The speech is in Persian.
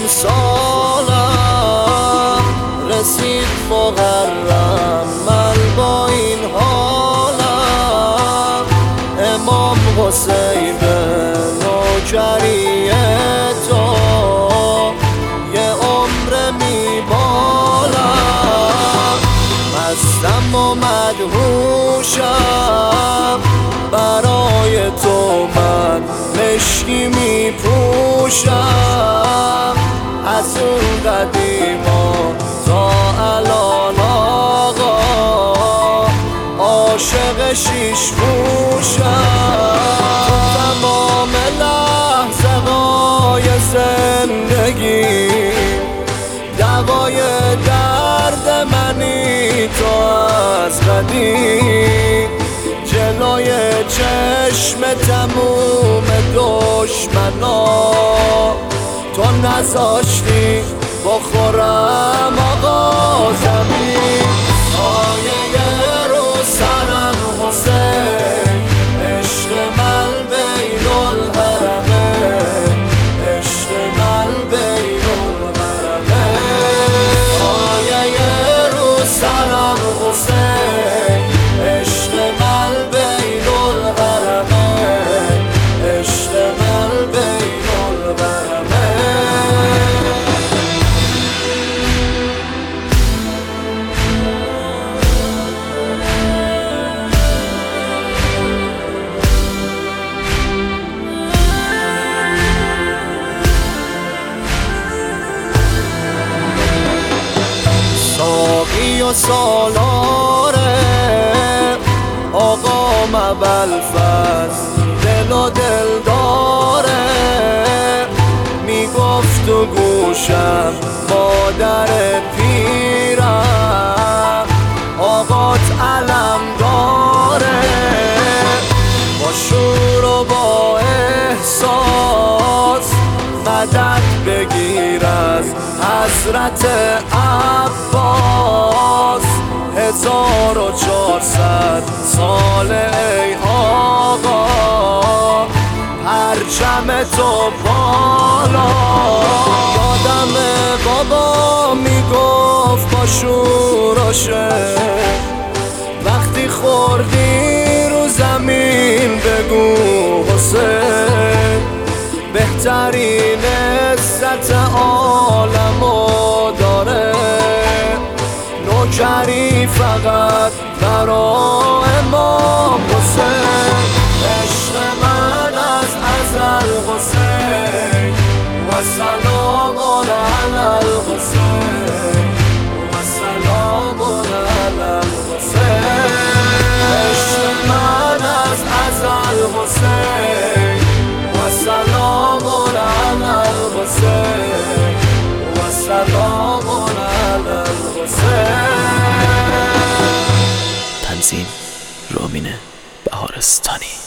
امسالم رسید محرم، من با این حالم امام حسین نوکری تو یه عمر میبالم، مستم و مدهوشم برای تو من مشکی میپوشم، از اون قدیما تا الان آقا عاشق شیش موشم. تمام لحظه های زندگی دوای درد منی تو از قدیم، جلوی چشم تموم دشمنا تو نذاشتی بخورم آقا زمین. سایه رو سرم حسین، عشق من بین الحرمه، عشق من بین الحرمه. سایه رو سرم حسین، عشق من بین الحرمه، عشق من بین الحرمه. ساقی و سالاره آقا مبلفز، دل و دل داره میگفت تو گوشم مادر پیرم، آقات علم داره با شور و با احساس مدد بگیر از حضرت عباس. 1400 سال ای آقا پرچم تو بالا، یادم بابا میگفت با شور و شعر وقتی خوردی رو زمین بگو حسین، بهترین عزت عالمو داره نوکری فقط برا امام حسین. عشق من از ازل حسین و سلام علی الحسین و سلام علی الحسین. عشق من از ازل حسین و سلام علی الحسین و سلام علی الحسین. تنظیم رامین بهارستانی.